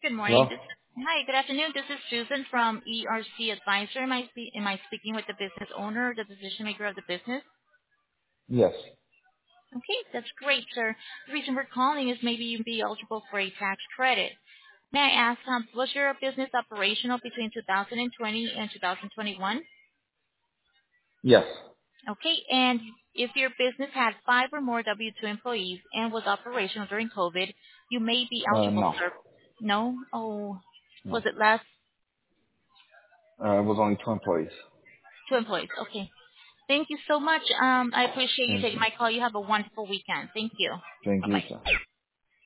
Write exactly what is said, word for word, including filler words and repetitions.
Good morning. Hello? This Hi, good afternoon. This is Susan from E R C Advisor. Am I, spe- am I speaking with the business owner, the decision maker of the business? Yes. Okay, that's great, sir. The reason we're calling is maybe you'd be eligible for a tax credit. May I ask, um, was your business operational between two thousand twenty and two thousand twenty-one? Yes. Okay, and if your business had five or more W two employees and was operational during COVID, you may be Uh, eligible, no. sir. No? Oh, was No. it less? Uh, it was only two employees. Two employees. Okay. Thank you so much. Um, I appreciate you Thank taking you. my call. You have a wonderful weekend. Thank you. Thank you, Bye-bye. sir.